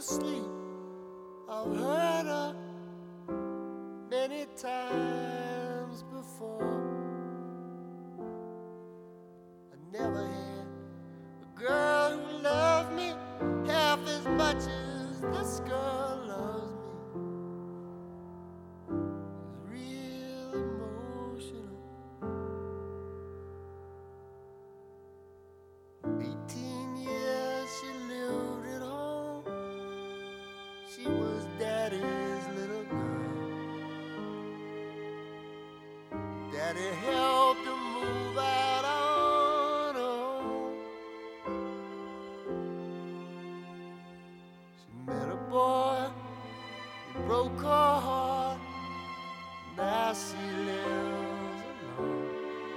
sleep. I've heard her many times before. I never had a girl who loved me half as much as this girl loves me. It's real emotional. 18 years she lived at home. She was Daddy's little girl. Daddy helped her move out on her own. She met a boy, he broke her heart. Now she lives alone.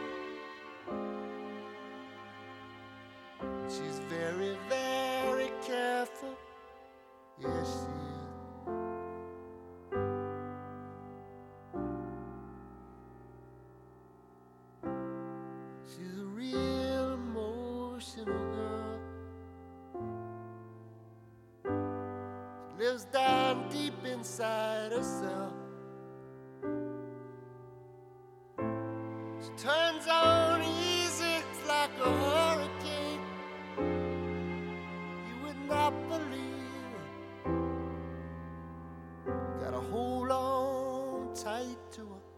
She's very, very careful. Yes, she is. She's a real emotional girl. She lives down deep inside herself. She turns on easy, it's like a hurricane. You would not believe it. Gotta hold on tight to her.